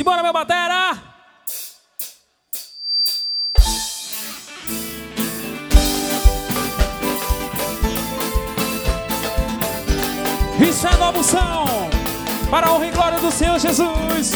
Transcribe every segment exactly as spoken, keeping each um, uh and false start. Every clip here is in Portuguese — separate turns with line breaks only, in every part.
Simbora, meu batera! Isso é nova unção, para a honra e glória do Senhor Jesus.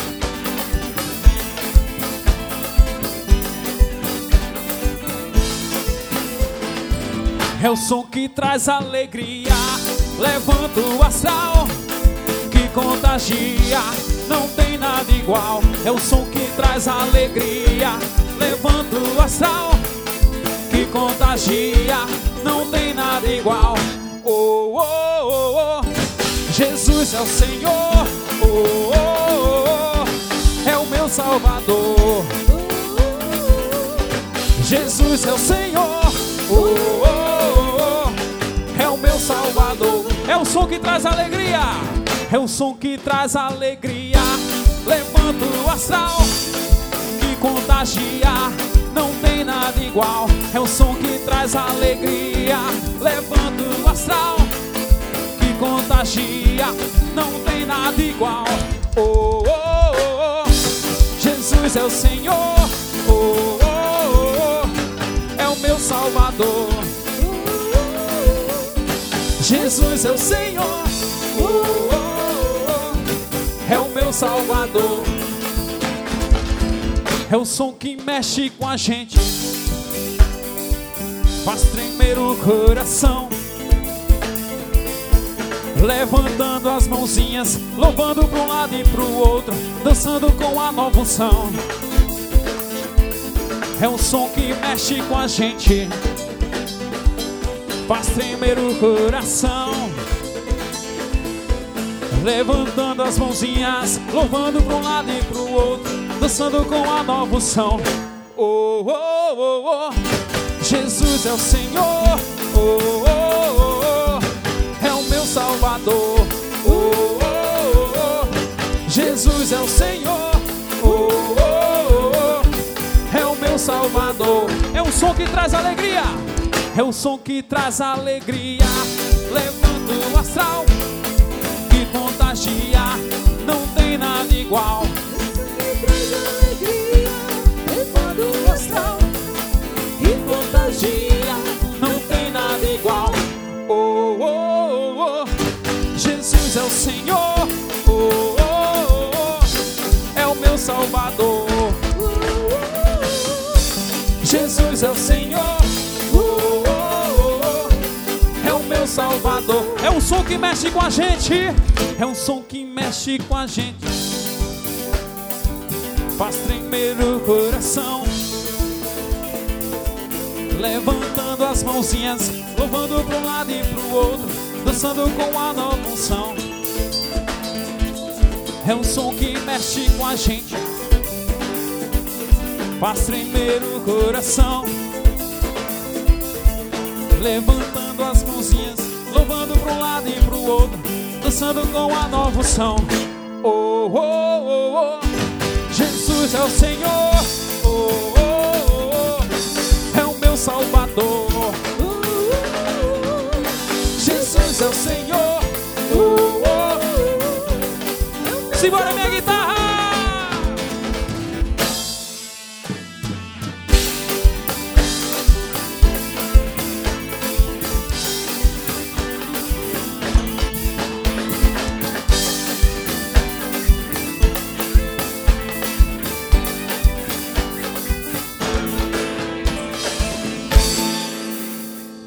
É o som que traz alegria, levanta o astral, que contagia, não tem nada igual. É o som que traz alegria, levanta o astral, que contagia, não tem nada igual. Oh, oh, oh, oh. Jesus é o Senhor, oh, oh, oh. É o meu Salvador. Jesus é o Senhor, oh, oh, oh. É o meu Salvador. É o som que traz alegria, é o som que traz alegria, levanta o astral, que contagia, não tem nada igual. É o som que traz alegria, levanta o astral, que contagia, não tem nada igual. Oh, oh, oh, oh. Jesus é o Senhor, oh, oh, oh. É o meu Salvador. Jesus é o Senhor, oh, oh, oh. É o meu Salvador. É o som que mexe com a gente, faz tremer o coração, levantando as mãozinhas, louvando para um lado e para o outro, dançando com a nova unção. É um som que mexe com a gente, faz tremer o coração, levantando as mãozinhas, louvando para um lado e para o outro, dançando com a nova unção. Oh, oh, oh, oh. Jesus é o Senhor, oh, oh, oh. É o meu Salvador. Oh, oh, oh. Jesus é o Senhor, oh, oh, oh. É o meu Salvador. É um som que traz alegria, é o som que traz alegria, levando o astral, que contagia, não tem nada igual. Levando o astral, que contagia, não tem nada igual. Oh, oh, oh, oh. Jesus é o Senhor, oh, oh, oh. É o meu Salvador. Jesus é o Senhor, oh, oh, oh. É o meu Salvador. É um som que mexe com a gente, é um som que mexe com a gente, faz tremer o coração, levantando as mãozinhas, louvando para um lado e para o outro, dançando com a nova unção. É um som que mexe com a gente, faz tremer o coração, levantando as mãozinhas, louvando para um lado e para o outro, dançando com a nova unção. Oh, oh, oh, oh. Jesus é o Senhor, oh, oh, oh. É o meu Salvador. Jesus é o Senhor, oh, oh, oh. Simbora,